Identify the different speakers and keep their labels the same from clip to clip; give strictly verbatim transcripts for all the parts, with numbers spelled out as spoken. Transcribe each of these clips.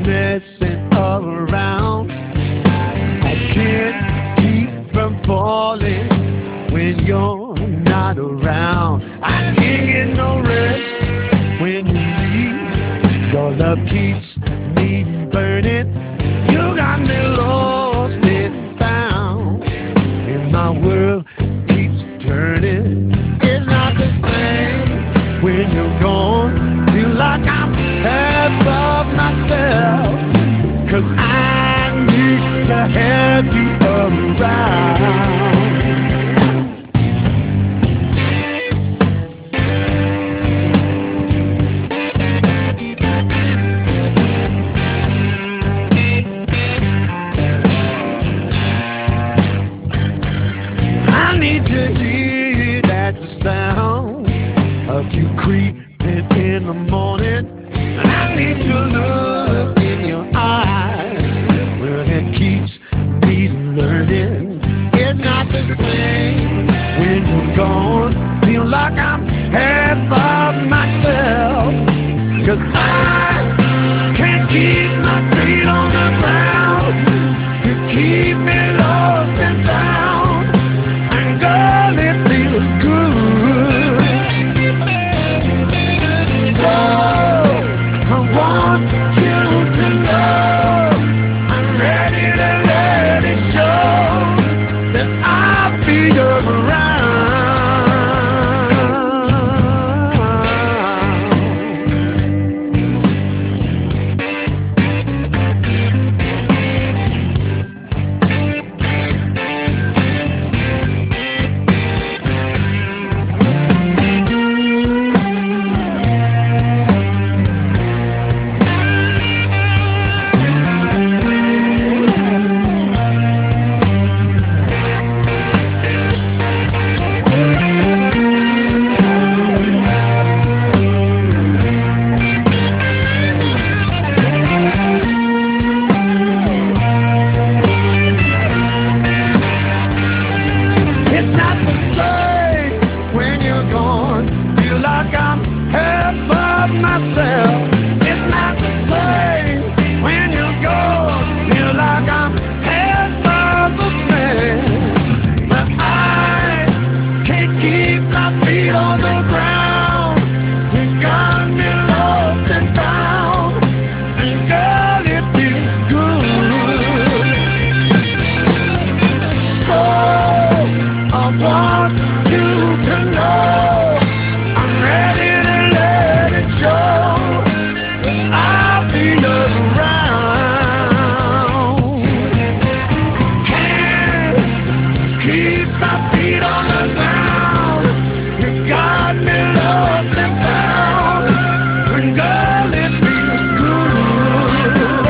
Speaker 1: messing around. I can't keep from falling when you're not around. I can't get no rest when you leave. Your love keeps me burning. You got me lost and found, and my world keeps turning. It's not the same when you're gone. Feel like I'm half of myself, 'cause I need to have you around. I need to hear that sound of you creeping in the morning. I need to look in your eyes. Well, it keeps me learning. It's not the same when you're gone. Feel like I'm half of myself, 'cause I can't keep my feet on the ground. You keep me lost and found, and girl, it feels good. So I want you to know I'm ready to let it show that I'll be around. It's not the same when you're gone. Feel like I'm half of myself. It's not the same when you're gone. Feel like I'm half of a man. But I can't keep my feet on the ground. You got me lost and found, and girl, it feels good. So I want you to know I'm ready to let it show that I'll be around. Can't keep my feet on the ground. You got me lost and found, and girl, it feels good.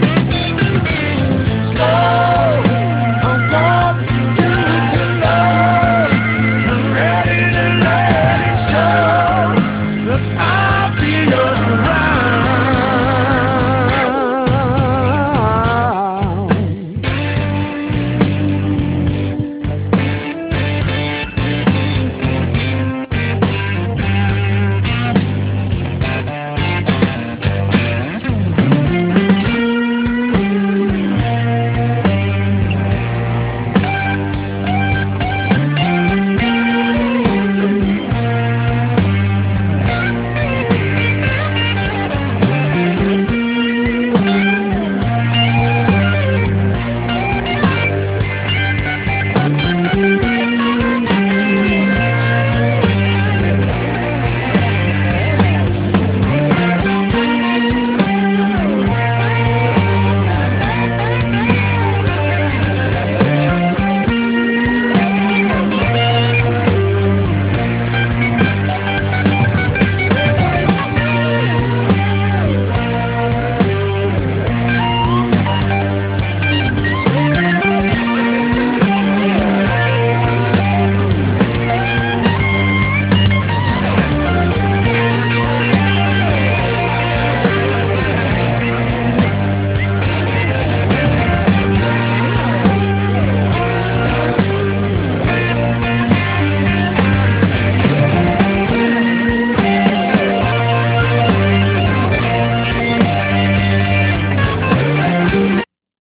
Speaker 1: So I want you to know I'm ready to let it show that I'll be around.